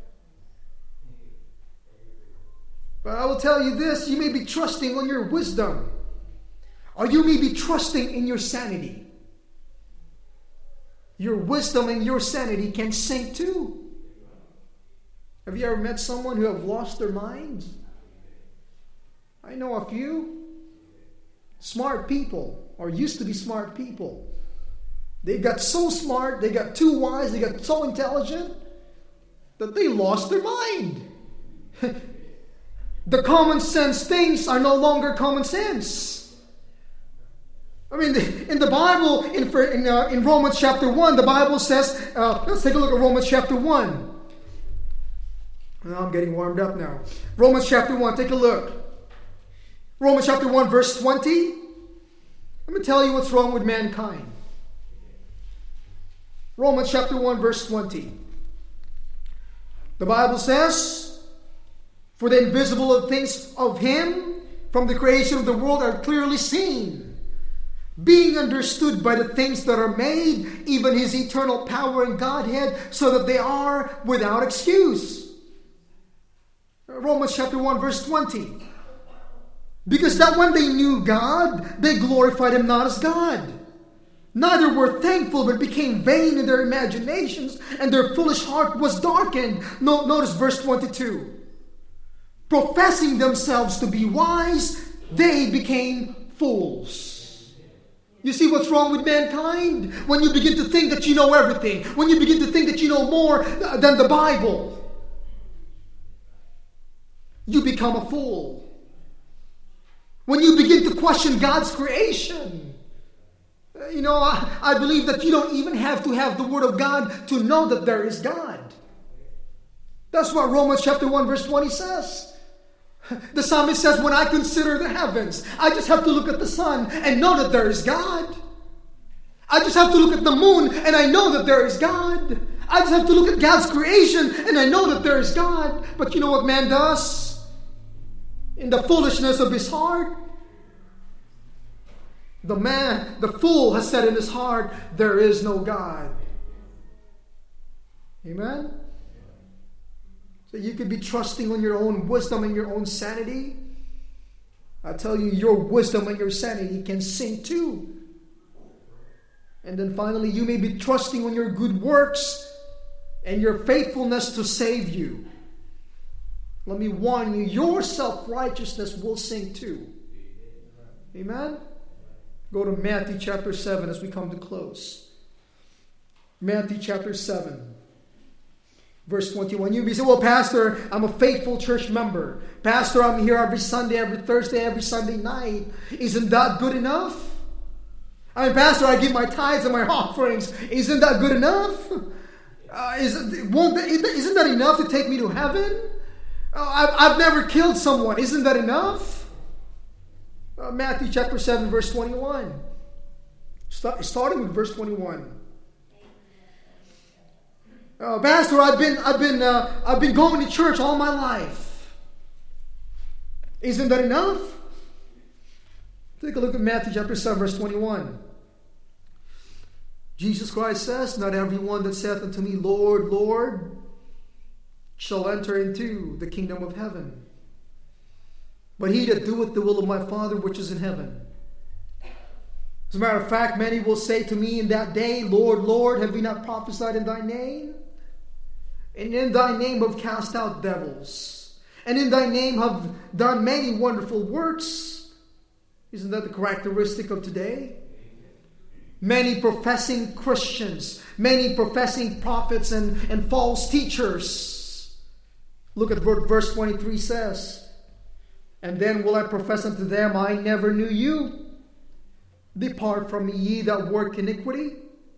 But I will tell you this, you may be trusting on your wisdom, or you may be trusting in your sanity. Your wisdom and your sanity can sink too. Have you ever met someone who have lost their minds? I know a few. Smart people, or used to be smart people. They got so smart, they got too wise, they got so intelligent that they lost their mind. The common sense things are no longer common sense. I mean, in the Bible, in Romans chapter 1, the Bible says, let's take a look at Romans chapter 1. Well, I'm getting warmed up now. Romans chapter 1, take a look. Romans chapter 1, verse 20. Let me tell you what's wrong with mankind. Romans chapter 1, verse 20. The Bible says, for the invisible things of Him from the creation of the world are clearly seen, being understood by the things that are made, even His eternal power and Godhead, so that they are without excuse. Romans chapter 1, verse 20. Because that when they knew God, they glorified Him not as God. Neither were thankful, but became vain in their imaginations, and their foolish heart was darkened. Notice verse 22. Professing themselves to be wise, they became fools. You see what's wrong with mankind? When you begin to think that you know everything. When you begin to think that you know more than the Bible. You become a fool. When you begin to question God's creation, I believe that you don't even have to have the Word of God to know that there is God. That's what Romans chapter 1 verse 20 says. The psalmist says, when I consider the heavens, I just have to look at the sun and know that there is God. I just have to look at the moon and I know that there is God. I just have to look at God's creation and I know that there is God. But you know what man does? In the foolishness of his heart, the fool has said in his heart, there is no God. Amen? So you could be trusting on your own wisdom and your own sanity. I tell you, your wisdom and your sanity can sink too. And then finally, you may be trusting on your good works and your faithfulness to save you. let me warn you, your self-righteousness will sink too. Amen? Go to Matthew chapter 7 as we come to close. Matthew chapter 7. Verse 21. You may say, well, Pastor, I'm a faithful church member. Pastor, I'm here every Sunday, every Thursday, every Sunday night. Isn't that good enough? I mean, Pastor, I give my tithes and my offerings. Isn't that good enough? Isn't that enough to take me to heaven? I've never killed someone. Isn't that enough? Matthew chapter 7, verse 21. Starting with verse 21. Pastor, I've been going to church all my life. Isn't that enough? Take a look at Matthew chapter 7, verse 21. Jesus Christ says, not everyone that saith unto me, Lord, Lord, shall enter into the kingdom of heaven, but he that doeth the will of my Father which is in heaven. As a matter of fact, many will say to me in that day, Lord, Lord, have we not prophesied in thy name? And in thy name have cast out devils, and in thy name have done many wonderful works. Isn't that the characteristic of today? Many professing Christians, many professing prophets and false teachers. Look at what verse 23 says. And then will I profess unto them, I never knew you. Depart from me, ye that work iniquity.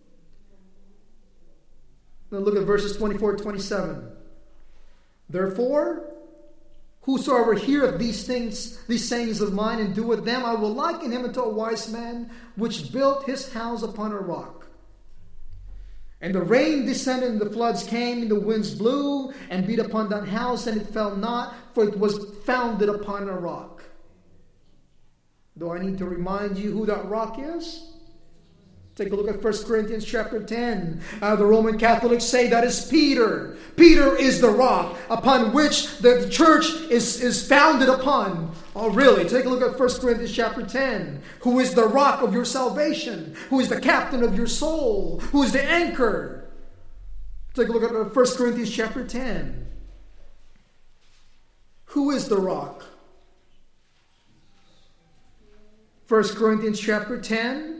Now look at verses 24 to 27. Therefore, whosoever heareth these sayings of mine, and doeth them, I will liken him unto a wise man, which built his house upon a rock. And the rain descended, and the floods came, and the winds blew, and beat upon that house, and it fell not, for it was founded upon a rock. Do I need to remind you who that rock is? Take a look at 1 Corinthians chapter 10. The Roman Catholics say that is Peter. Peter is the rock upon which the church is founded upon. Oh, really? Take a look at 1 Corinthians chapter 10. Who is the rock of your salvation? Who is the captain of your soul? Who is the anchor? Take a look at 1 Corinthians chapter 10. Who is the rock? 1 Corinthians chapter 10.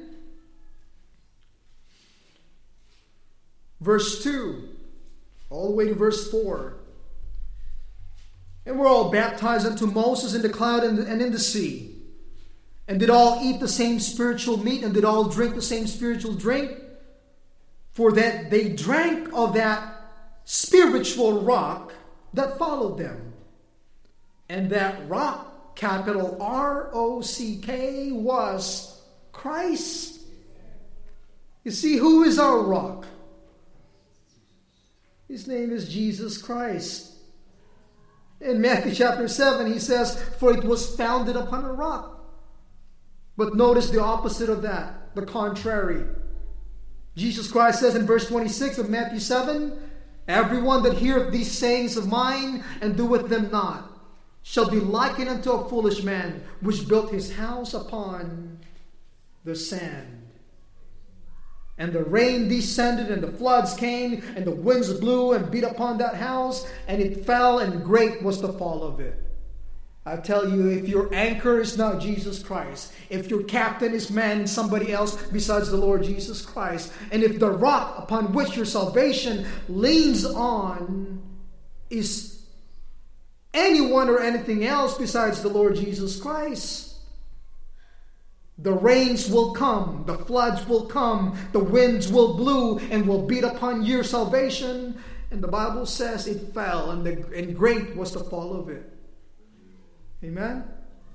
Verse 2, all the way to verse 4. And we're all baptized unto Moses in the cloud and in the sea. And did all eat the same spiritual meat, and did all drink the same spiritual drink. For that they drank of that spiritual rock that followed them. And that rock, capital R-O-C-K, was Christ. You see, who is our rock? His name is Jesus Christ. In Matthew chapter 7, he says, for it was founded upon a rock. But notice the opposite of that, the contrary. Jesus Christ says in verse 26 of Matthew 7, everyone that heareth these sayings of mine and doeth them not shall be likened unto a foolish man, which built his house upon the sand. And the rain descended, and the floods came, and the winds blew and beat upon that house, and it fell, and great was the fall of it. I tell you, if your anchor is not Jesus Christ, if your captain is man and somebody else besides the Lord Jesus Christ, and if the rock upon which your salvation leans on is anyone or anything else besides the Lord Jesus Christ, the rains will come, the floods will come, the winds will blow and will beat upon your salvation. And the Bible says it fell, and great was the fall of it. Amen?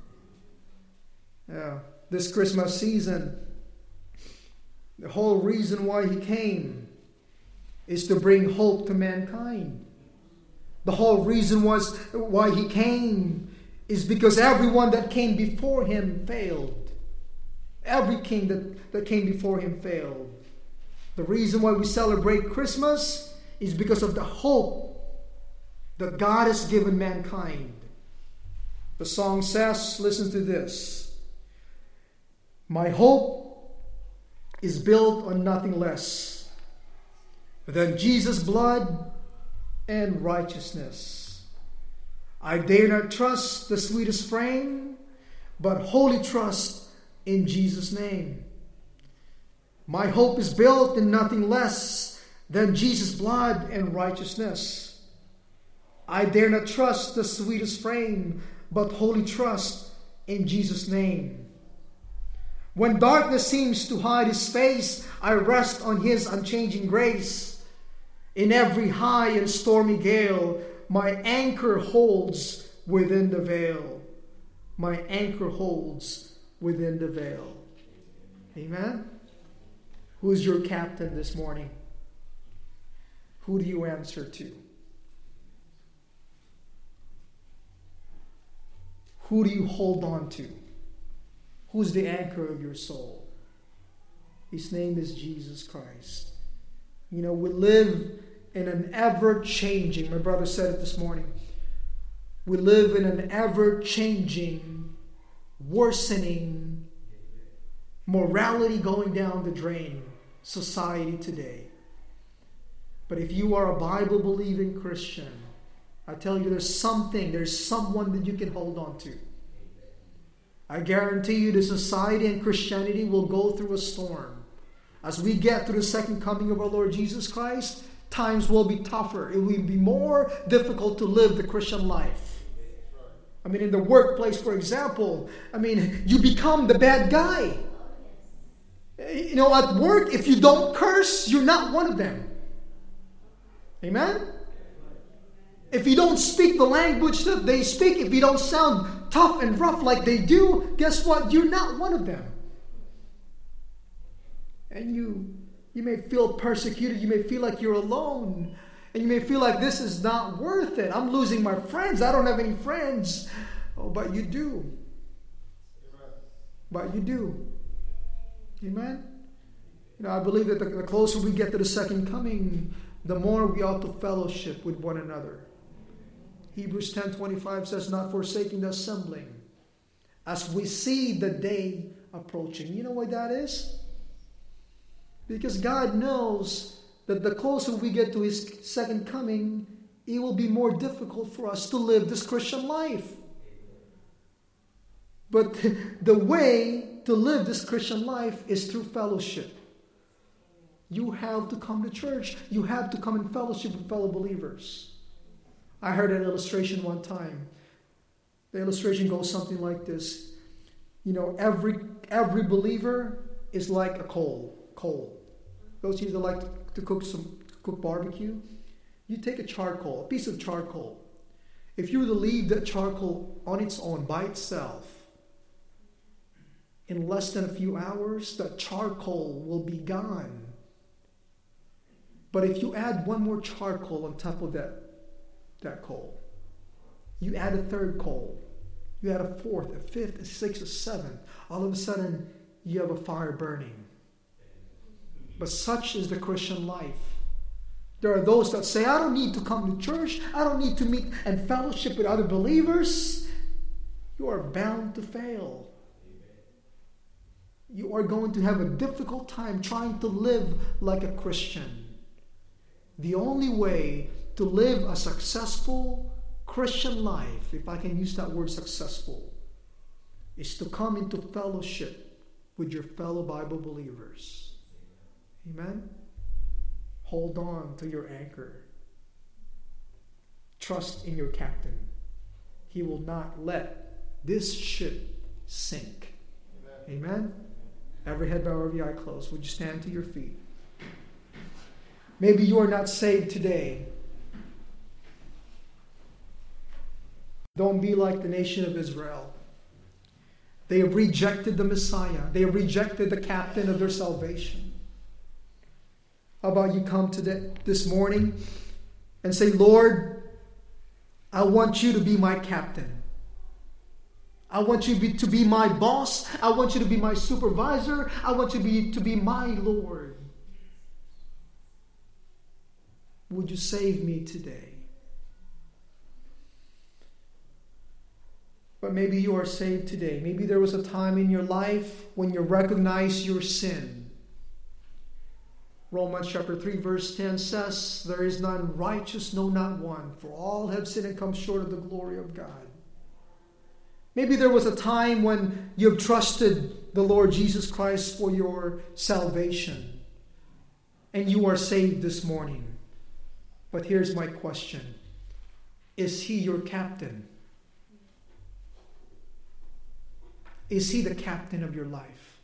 Yeah. This Christmas season, the whole reason why he came is to bring hope to mankind. The whole reason why he came is because everyone that came before him failed. Every king that came before him failed. The reason why we celebrate Christmas is because of the hope that God has given mankind. The song says, listen to this. My hope is built on nothing less than Jesus' blood and righteousness. I dare not trust the sweetest frame, but wholly trust in Jesus' name. My hope is built in nothing less than Jesus' blood and righteousness. I dare not trust the sweetest frame, but wholly trust in Jesus' name. When darkness seems to hide his face, I rest on his unchanging grace. In every high and stormy gale, my anchor holds within the veil. My anchor holds within the veil. Amen? Who is your captain this morning? Who do you answer to? Who do you hold on to? Who's the anchor of your soul? His name is Jesus Christ. You know, we live in an ever-changing, my brother said it this morning, we live in an ever-changing, worsening, morality going down the drain society today. But if you are a Bible-believing Christian, I tell you there's someone that you can hold on to. I guarantee you the society and Christianity will go through a storm. As we get through the second coming of our Lord Jesus Christ, times will be tougher. It will be more difficult to live the Christian life. I mean, in the workplace, for example, you become the bad guy. You know, at work, if you don't curse, you're not one of them. Amen? If you don't speak the language that they speak, if you don't sound tough and rough like they do, guess what? You're not one of them. And you may feel persecuted. You may feel like you're alone. And you may feel like this is not worth it. I'm losing my friends. I don't have any friends. Oh, but you do. But you do. Amen? You know, I believe that the closer we get to the second coming, the more we ought to fellowship with one another. Hebrews 10:25 says, not forsaking the assembling, as we see the day approaching. You know why that is? Because God knows that the closer we get to His second coming, it will be more difficult for us to live this Christian life. But the way to live this Christian life is through fellowship. You have to come to church. You have to come in fellowship with fellow believers. I heard an illustration one time. The illustration goes something like this. You know, every believer is like a coal. Those of you that like to cook barbecue, you take a piece of charcoal. If you were to leave that charcoal on its own, by itself, in less than a few hours, that charcoal will be gone. But if you add one more charcoal on top of that coal, you add a third coal, you add a fourth, a fifth, a sixth, a seventh, all of a sudden you have a fire burning. But such is the Christian life. There are those that say, I don't need to come to church, I don't need to meet and fellowship with other believers. You are bound to fail. You are going to have a difficult time trying to live like a Christian. The only way to live a successful Christian life, if I can use that word successful, is to come into fellowship with your fellow Bible believers. Amen? Hold on to your anchor. Trust in your captain. He will not let this ship sink. Amen? Every head bow, every eye closed. Would you stand to your feet? Maybe you are not saved today. Don't be like the nation of Israel. They have rejected the Messiah. They have rejected the captain of their salvation. How about you come this morning and say, Lord, I want you to be my captain. I want you to be my boss. I want you to be my supervisor. I want you to be my Lord. Would you save me today? But maybe you are saved today. Maybe there was a time in your life when you recognized your sin. Romans chapter 3 verse 10 says, there is none righteous, no, not one, for all have sinned and come short of the glory of God. Maybe there was a time when you have trusted the Lord Jesus Christ for your salvation, and you are saved this morning. But here's my question. Is He your captain? Is He the captain of your life?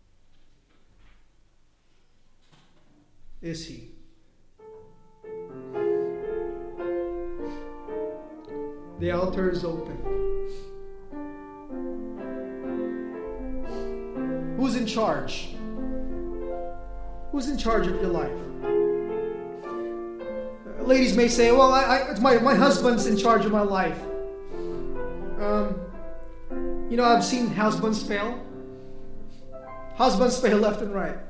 Is He? The altar is open. Who's in charge? Who's in charge of your life? Ladies may say, well, my husband's in charge of my life. I've seen husbands fail. Husbands fail left and right.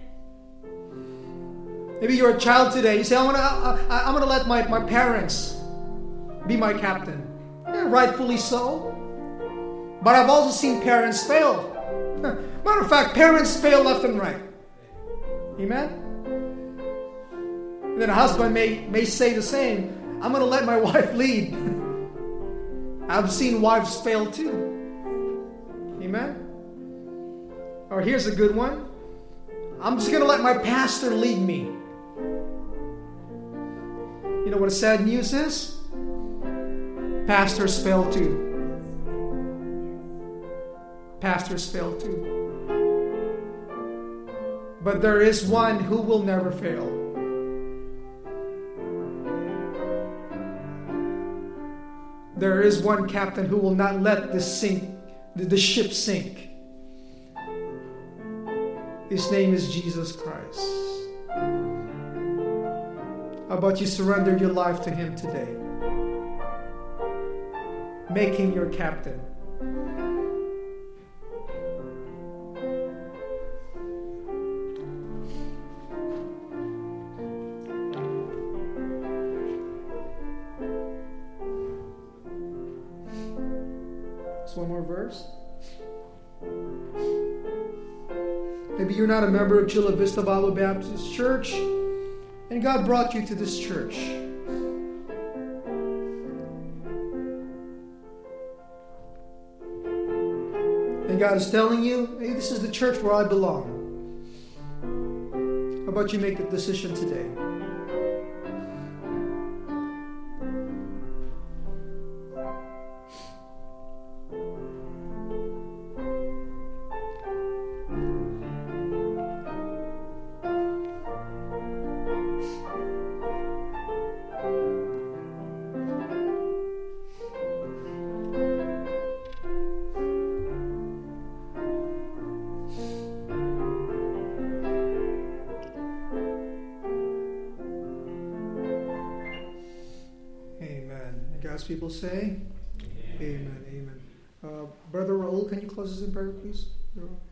Maybe you're a child today. You say, I'm gonna let my parents be my captain. Yeah, rightfully so. But I've also seen parents fail. Matter of fact, parents fail left and right. Amen? And then a husband may say the same. I'm going to let my wife lead. I've seen wives fail too. Amen? Or here's a good one. I'm just going to let my pastor lead me. You know what a sad news is? Pastors fail too. Pastors fail too. But there is one who will never fail. There is one captain who will not let the ship sink. His name is Jesus Christ. How about you surrender your life to Him today? Make Him your captain. One more verse. Maybe you're not a member of Chula Vista Bible Baptist Church, and God brought you to this church. And God is telling you, hey, this is the church where I belong. How about you make the decision today? People say, Amen, amen. Brother Raul, can you close us in prayer, please?